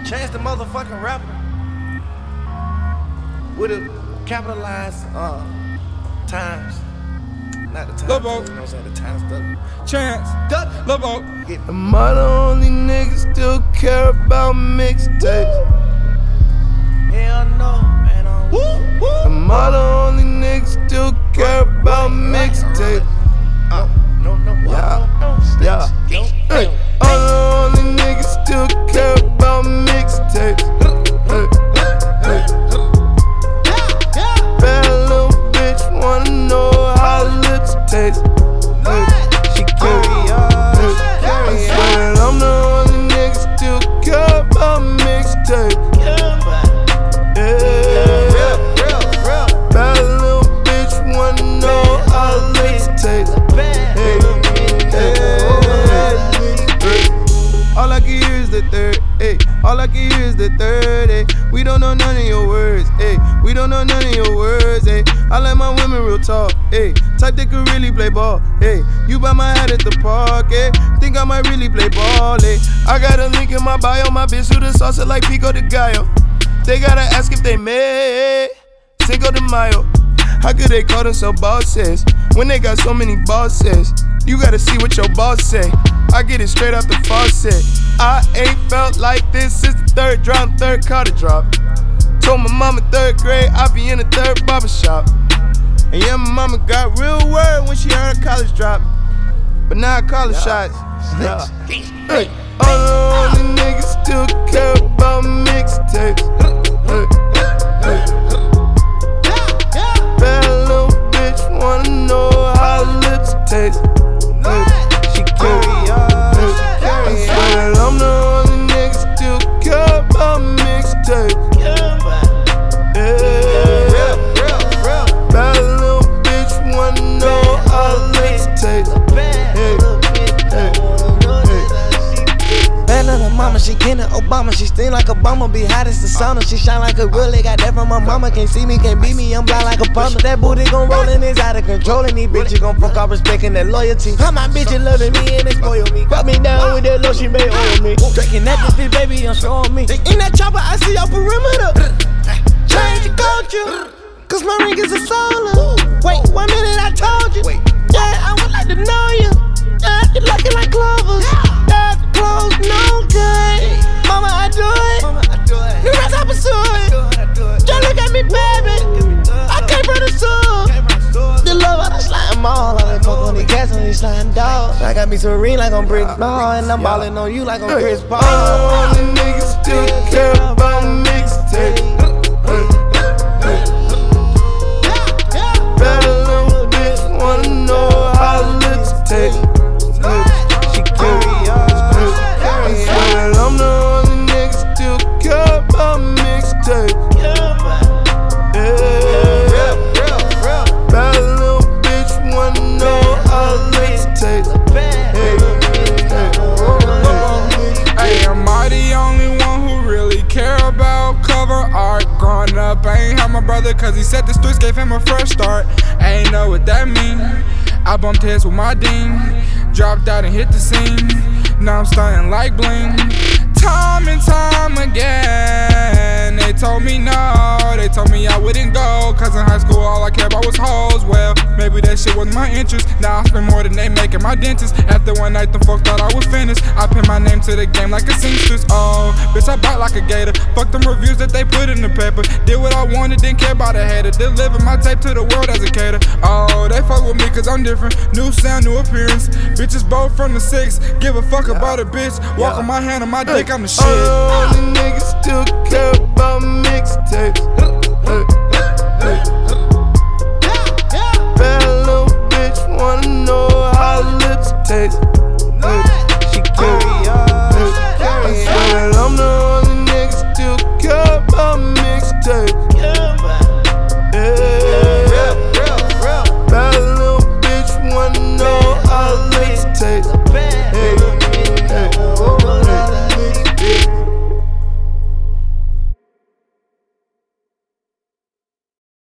Chance the motherfucking rapper with a capitalized times. Not the times. Lobo. You know what I'm saying? The times double. Chance. Lobo. Am I the only nigga still care about mixtapes? Hell no, man. Am I the only nigga still care about mixtapes? Yeah. Hey, I'm the only nigga still care about mixtapes. Bad little bitch wanna know how lips taste. She carry I'm swearing I'm the only nigga still care about mixtapes. Bad little bitch wanna know how lips taste. All I can hear is the third, ayy. All I can hear is the third, ayy. We don't know none of your words, ayy. We don't know none of your words, ayy. I like my women real talk, ayy. Type that could really play ball, ayy. You buy my hat at the park, ayy. Think I might really play ball, ayy. I got a link in my bio, my bitch who the salsa like Pico de Gallo. They gotta ask if they made Cinco de Mayo. How could they call themselves bosses when they got so many bosses? You gotta see what your boss say. I get it straight out the faucet. I ain't felt like this since the third drop, third car to drop. Told my mama third grade I be in the third barbershop. And yeah, my mama got real word when she heard her college drop. But now I call it shots. Yeah. Hey, all the only niggas still care about mixtapes. Bad little bitch wanna know how lips taste. She carry I'm swearing I'm the only nigga still care about mixtapes. Bad little bitch wanna know how lips taste. Bad little mama, she kinda Obama. She sting like Obama, be hot as the sauna. She shine like a really got that from my mama. Can't see me, can't beat me, I'm blind like a plumber. That booty gon' roll and it's out of control. And these bitches gon' fuck off respecting that loyalty. How my bitches loving me and they spoil me. Cut me down with that low, she may owe me. Drinking that this baby, I'm showing me. In that chopper, I see your perimeter. Change your culture, cause my ring is a solar. Wait, 1 minute I told you. Yeah, I would like to know you. Yeah, you looking like clovers. Yeah, clothes no good. Mama, I do it. The rest I pursue it. Just look at me, baby. I came from the soul. The love of the slime mall. I done fuck on the cats on these slime dogs. I got me serene like I'm Brick Ball. And I'm ballin' on you like I'm Chris Paul. All the niggas still care about mixtapes. Bad little bitch wanna know how lips taste. She carry I'm swearing I'm the only nigga still care about mixtapes. Bad little bitch wanna know how lips taste. Hey, am I the only one who really care about cover art? Growing up, I ain't have my brother cause he said the streets gave him a fresh start. I ain't know what that mean. I bumped heads with my dean, dropped out and hit the scene. Now I'm stunting like bling. Time and time again, they told me no, they told me I wouldn't go. Cause in high school all I cared about was hoes. Well, maybe that shit wasn't my interest. Now I spend more than they make at my dentist. After one night, the folks thought I was finished. I pin my name to the game like a seamstress. Oh, bitch, I bite like a gator. Fuck them reviews that they put in the paper. Did what I wanted, didn't care about a hater. Deliver my tape to the world as a cater. Oh, they fuck with me cause I'm different. New sound, new appearance. Bitches both from the 6. Give a fuck about a bitch. Walk on my hand on my dick, I'm the shit. All the niggas still care about mixtapes.